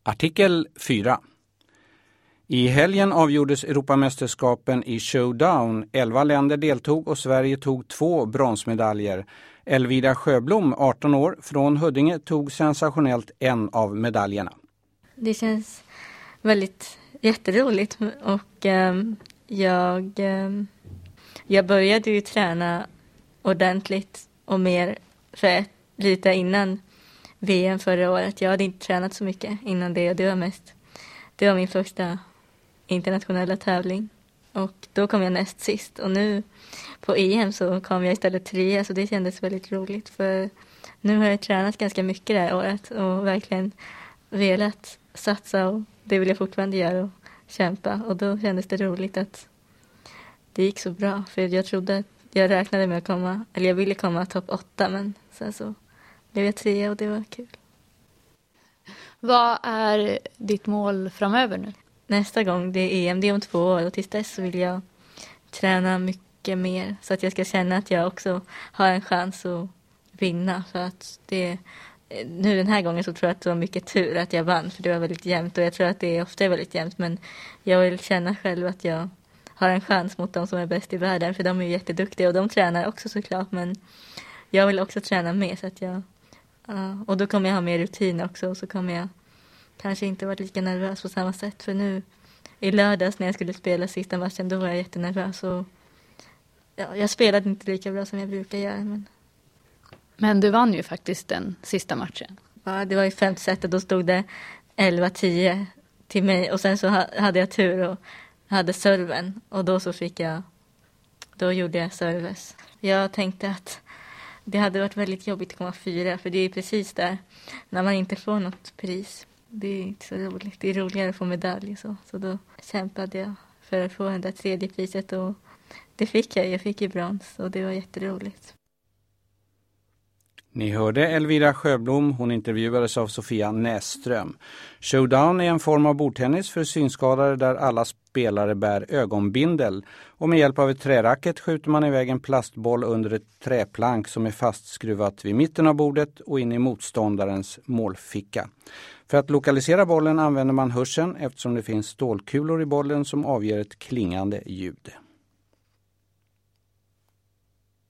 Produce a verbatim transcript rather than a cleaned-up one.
Artikel fyra. I helgen avgjordes Europamästerskapen i showdown. Elva länder deltog och Sverige tog två bronsmedaljer. Elvira Sjöblom, arton år, från Huddinge tog sensationellt en av medaljerna. Det känns väldigt jätteroligt och um, jag, um, jag började ju träna ordentligt och mer för lite innan V M förra året. Jag hade inte tränat så mycket innan det och det var mest, det var min första internationella tävling och då kom jag näst sist och nu på E M så kom jag istället trea, så det kändes väldigt roligt för nu har jag tränat ganska mycket det här året och verkligen velat satsa och det vill jag fortfarande göra och kämpa och då kändes det roligt att det gick så bra för jag trodde att jag räknade med att komma, eller jag ville komma topp åtta men sen så blev jag trea och det var kul. Vad är ditt mål framöver nu? Nästa gång det är E M, det är om två år och tills dess så vill jag träna mycket mer så att jag ska känna att jag också har en chans att vinna för att det nu den här gången så tror jag att det var mycket tur att jag vann för det var väldigt jämnt och jag tror att det är ofta är väldigt jämnt men jag vill känna själv att jag har en chans mot de som är bäst i världen för de är ju jätteduktiga och de tränar också såklart men jag vill också träna mer så att jag uh, och då kommer jag ha mer rutin också och så kommer jag kanske inte vara lika nervös på samma sätt för nu i lördags när jag skulle spela sista matchen då var jag jättenervös och ja, jag spelade inte lika bra som jag brukar göra men Men du vann ju faktiskt den sista matchen. Ja, det var i femte set och då stod det elva tio till mig och sen så hade jag tur och hade serven och då så fick jag då gjorde jag service. Jag tänkte att det hade varit väldigt jobbigt att komma fyra för det är precis där när man inte får något pris. Det är inte så roligt. Det är roligare att få medalj och så. Så då kämpade jag för att få det där tredje priset och det fick jag. Jag fick ju brons och det var jätteroligt. Ni hörde Elvira Sjöblom, hon intervjuades av Sofia Näsström. Showdown är en form av bordtennis för synskadade där alla spelare bär ögonbindel. Och med hjälp av ett träracket skjuter man iväg en plastboll under ett träplank som är fastskruvat vid mitten av bordet och in i motståndarens målficka. För att lokalisera bollen använder man hörseln eftersom det finns stålkulor i bollen som avger ett klingande ljud.